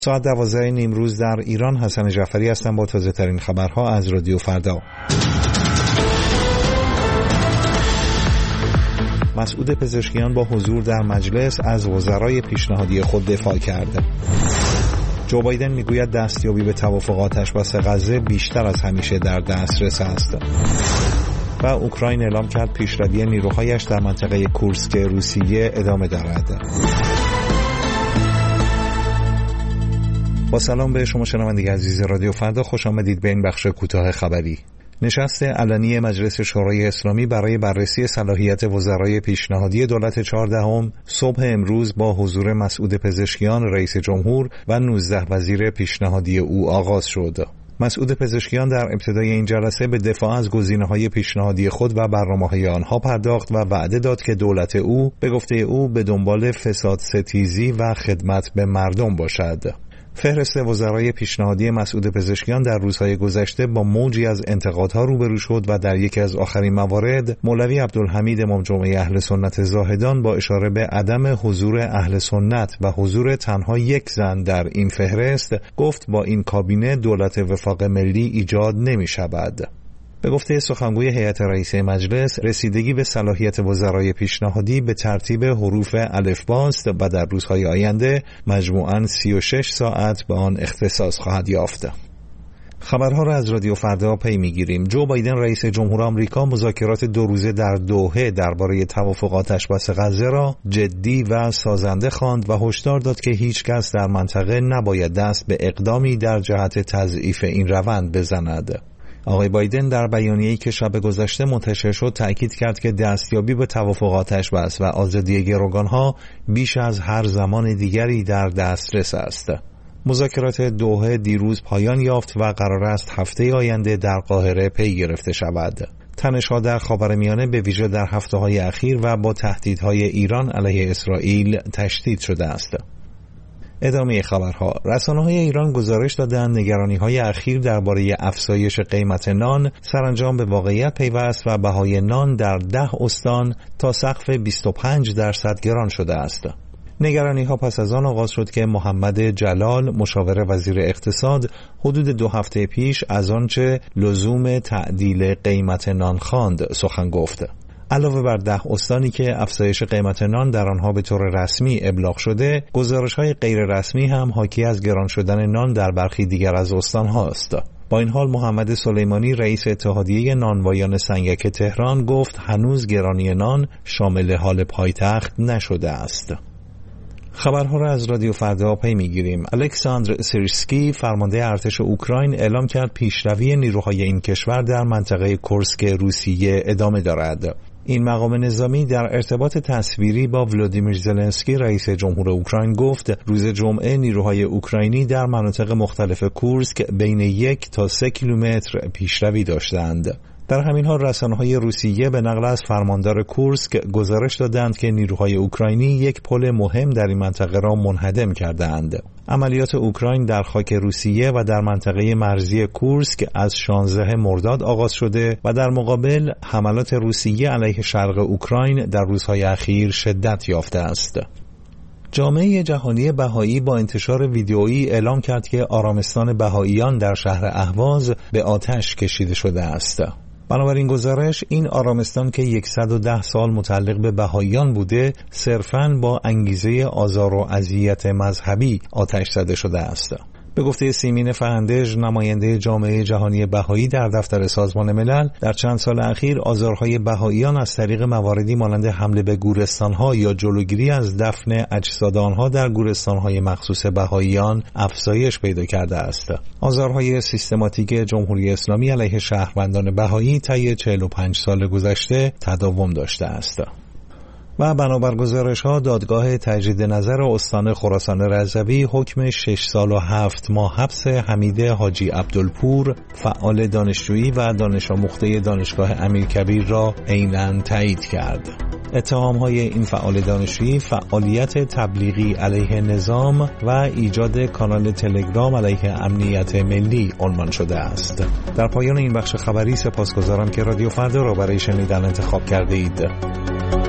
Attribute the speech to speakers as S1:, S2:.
S1: ساعت 12 نیمروز در ایران. حسن جعفری هستم با تازه ترین خبرها از رادیو فردا. مسعود پزشکیان با حضور در مجلس از وزرای پیشنهادی خود دفاع کرد. جو بایدن میگوید دستیابی به توافقات بس غزه بیشتر از همیشه در دسترس است. و اوکراین اعلام کرد پیشروی نیروهایش در منطقه کورسک روسیه ادامه دارد. با سلام به شما شنوندگان عزیز رادیو فردا، خوش آمدید به این بخش کوتاه خبری. نشست علنی مجلس شورای اسلامی برای بررسی صلاحیت وزرای پیشنهادی دولت 14 صبح امروز با حضور مسعود پزشکیان رئیس جمهور و 19 وزیر پیشنهادی او آغاز شد. مسعود پزشکیان در ابتدای این جلسه به دفاع از گزینه‌های پیشنهادی خود و برنامه‌های آنها پرداخت و وعده داد که دولت او به گفته او به دنبال فساد ستیزی و خدمت به مردم باشد. فهرست وزرای پیشنهادی مسعود پزشکیان در روزهای گذشته با موجی از انتقادها روبرو شد و در یکی از آخرین موارد مولوی عبدالحمید امام جمعه اهل سنت زاهدان با اشاره به عدم حضور اهل سنت و حضور تنها یک زن در این فهرست گفت با این کابینه دولت وفاق ملی ایجاد نمی شود. به گفته سخنگوی هیئت رئیسه مجلس، رسیدگی به صلاحیت وزرای پیشنهادی به ترتیب حروف الفبا است و در روزهای آینده مجموعاً 36 ساعت به آن اختصاص خواهد یافت. خبرها را از رادیو فردا پی میگیریم. جو بایدن رئیس جمهور آمریکا مذاکرات 2 روزه در دوحه درباره توافقات بس غزه را جدی و سازنده خواند و هشدار داد که هیچ کس در منطقه نباید دست به اقدامی در جهت تضعیف این روند بزند. آقای بایدن در بیانیه‌ای که شب گذشته منتشر شد تأکید کرد که دستیابی به توافقات بس و آزادی گروگانها بیش از هر زمان دیگری در دسترس است. مذاکرات دوحه دیروز پایان یافت و قرار است هفته آینده در قاهره پی گرفته شود. تنش‌ها در خاورمیانه به ویژه در هفته‌های اخیر و با تهدیدهای ایران علیه اسرائیل تشدید شده است. ادامه خبرها. رسانه‌های ایران گزارش دادند نگرانی‌های اخیر درباره افزایش قیمت نان سرانجام به واقعیت پیوست و بهای نان در 10 استان تا سقف 25% گران شده است. نگرانی‌ها پس از آن آغاز شد که محمد جلال مشاور وزیر اقتصاد حدود 2 هفته پیش از آنچه لزوم تعدیل قیمت نان خواند سخن گفت. علاوه بر 10 استانی که افزایش قیمت نان در آنها به طور رسمی ابلاغ شده، گزارش‌های غیر رسمی هم حاکی از گران شدن نان در برخی دیگر از استان‌ها است. با این حال محمد سلیمانی رئیس اتحادیه نانوایان سنگک تهران گفت هنوز گرانی نان شامل حال پایتخت نشده است. خبرها را از رادیو فردا پی میگیریم. الکساندر سیرسکی فرمانده ارتش اوکراین اعلام کرد پیشروی نیروهای این کشور در منطقه کورسک روسیه ادامه دارد. این مقام نظامی در ارتباط تصویری با ولادیمیر زلنسکی رئیس جمهور اوکراین گفت روز جمعه نیروهای اوکراینی در مناطق مختلف کورسک بین 1 تا 3 کیلومتر پیشروی داشتند. در همین حال رسانه‌های روسیه به نقل از فرماندار کورسک گزارش دادند که نیروهای اوکراینی یک پل مهم در این منطقه را منهدم کردند. عملیات اوکراین در خاک روسیه و در منطقه مرزی کورسک از 16 مرداد آغاز شده و در مقابل حملات روسیه علیه شرق اوکراین در روزهای اخیر شدت یافته است. جامعه جهانی بهایی با انتشار ویدئویی اعلام کرد که آرامستان بهاییان در شهر اهواز به آتش کشیده شده است. بنابراین گزارش این آرامستان که 110 سال متعلق به بهاییان بوده صرفاً با انگیزه آزار و اذیت مذهبی آتش زده شده است. به گفته سیمین فهندژ نماینده جامعه جهانی بهایی در دفتر سازمان ملل، در چند سال اخیر آزارهای بهاییان از طریق مواردی مانند حمله به گورستانها یا جلوگیری از دفن اجساد آنها در گورستانهای مخصوص بهاییان افزایش پیدا کرده است. آزارهای سیستماتیک جمهوری اسلامی علیه شهروندان بهایی طی 45 سال گذشته تداوم داشته است. و بنابر گزارش‌ها دادگاه تجدید نظر استان خراسان رضوی حکم 6 سال و 7 ماه حبس حمید حاجی عبدالپور فعال دانشجویی و دانش آموخته دانشگاه امیرکبیر را عیناً تایید کرد. اتهام‌های این فعال دانشجویی فعالیت تبلیغی علیه نظام و ایجاد کانال تلگرام علیه امنیت ملی عنوان شده است. در پایان این بخش خبری سپاسگزارم که رادیو فردا را برای شنیدن انتخاب کرده اید.